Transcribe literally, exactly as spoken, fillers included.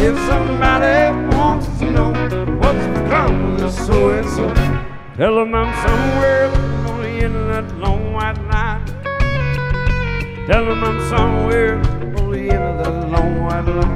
If somebody wants to know what's become of so-and-so, tell them I'm somewhere on the end of that long white line. Tell them I'm somewhere on the end of that long white line.